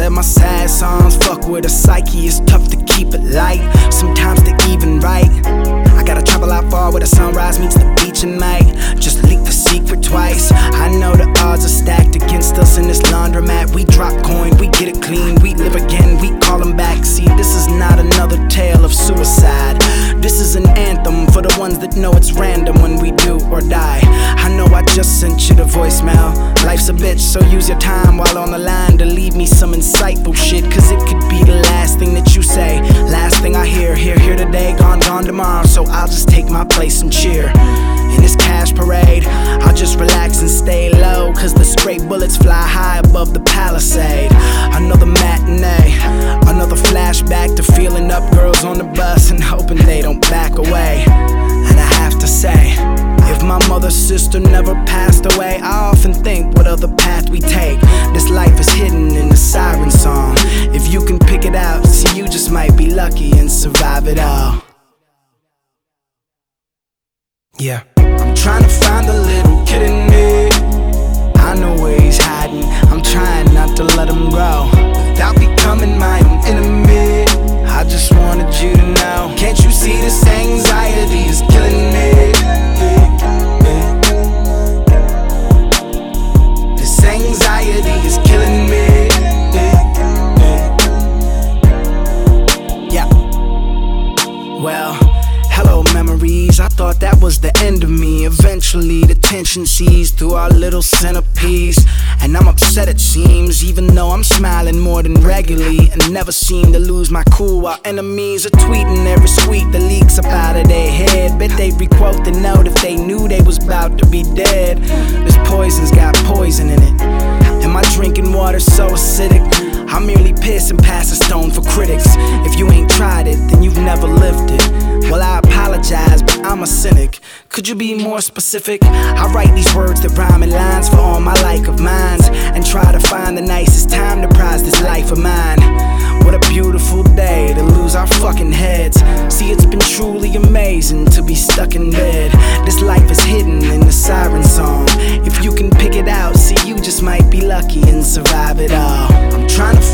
said my sad songs fuck with a psyche. It's tough to keep it light, sometimes to even write. I gotta travel out far where the sunrise meets the beach and night. Just leak the secret twice. I know the odds are stacked against us in this laundromat. We drop coin, we get it clean, we live again, we call them back. See, this is not another tale of suicide. This is an anthem for the ones that know it's random when we do or die. I know I just sent you the voicemail. Life's a bitch, so use your time while on the line to leave me some insightful shit, cause it could be the last thing that you say. Last thing I hear, here today, gone tomorrow. So I'll just take my place and cheer. In this cash parade, I'll just relax and stay low, cause the stray bullets fly high above the palisade. Another matinee, another flashback to feeling up girls on the bus and hoping they don't back away. And I have to say, if my mother's sister never passed away, I often think what other path we take. This life is hidden in the siren song. If you can pick it out, see, you just might be lucky and survive it all. Yeah, I'm trying to find the little kid in me. I know where he's hiding, I'm trying not to let him go without becoming my own enemy. I just wanted you to know, can't you see this anxiety is killing me? This anxiety is killing me. Yeah. Well, hello memories, I thought that was the end of me. Eventually the tension seized through our little centerpiece, and I'm upset it seems, even though I'm smiling more than regularly, and never seem to lose my cool while enemies are tweeting every sweet that leaks up out of their head. Bet they'd requote the note if they knew they was about to be dead. This poison's got poison in it, and my drinking water's so acidic. I merely piss and pass a stone for critics. If you ain't tried it, then you've never lived it. Well, I apologize, but I'm a cynic. Could you be more specific? I write these words that rhyme in lines for all my like of minds, and try to find the nicest time to prize this life of mine. What a beautiful day to lose our fucking heads. See, it's been truly amazing to be stuck in bed. This life is hidden in the siren song. If you can pick it out, see, you just might be lucky and survive it all. I'm trying to